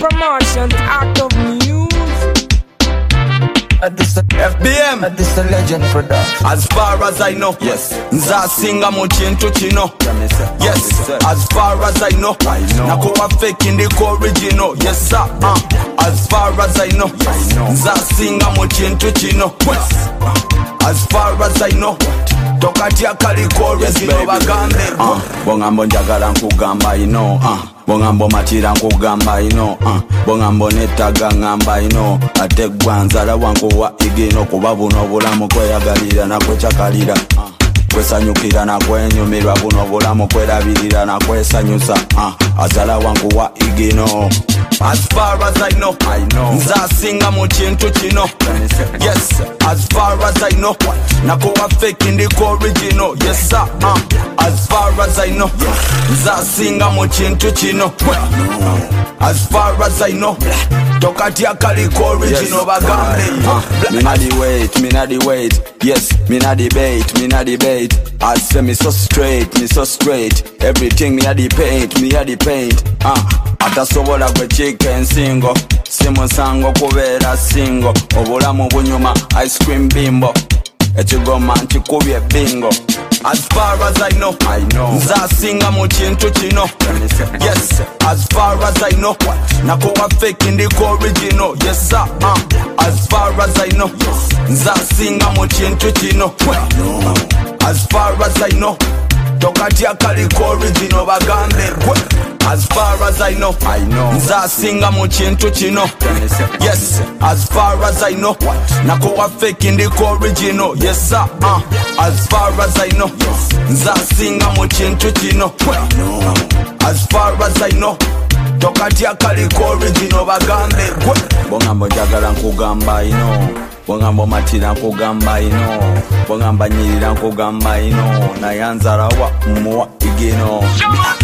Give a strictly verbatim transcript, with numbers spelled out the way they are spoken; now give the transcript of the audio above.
promotion, act of news. F B M, this a legend production. as far as I know, yes. Nza singa mu kintu kino, yes. As far as I know, nakuwa fake ndiko original, yes sir. Uh. As far as I know, nza singa mu kintu kino, as far as I know. Tokati akaliko original bagambe. Uh. Bongambo njagala nkugamba ino, uh. Bongambo matira nkugamba ino, uh. Bongambo netaga ngamba ino. Ate gwanzala wangu wa igino kuba buno bulamu kweyagalira na kwechakalira, uh. Kwesanyukira na kwenyumirwa buno bulamu kwerabirira na kwesanyusa, uh. Azala wangu wa igino. As far as I know, I know. Nza singa mu kintu kino, yes. As far as I know, nakuwa fake ndiko original, yes sir. Uh. As far as I know, nza singa mu kintu kino, as far as I know. Tokati akaliko original bagambe. Me na the wait, me na the wait, yes. Me na debate, me na debate. I say me so straight, me so straight. Everything me a the paint, me a the paint. Uh. Atasobola kwe chicken single, simu sango kubera single. Obulamu bunyuma ice cream bimbo, ekigoma nkikubye bingo. As far as I know, I know. Nza singa mu kintu kino, yes. As far as I know, nakuwa fake ndiko original, yes sir. Uh. As far as I know, nza singa mu kintu kino, as far as I know. Tokati akaliko original bagambe. As far as I know, I know. Nza singa mu kintu kino, yes. As far as I know, nakuwa fake ndiko original, yes sir. Uh. As far as I know, nza singa mu kintu kino, as far as I know. Tokati akaliko original bagambe. Bongambo njagala nkugamba ino, bongambo matira nkugamba ino, bongamba nyirira nkugamba ino. Nayanzala wa muwa igino.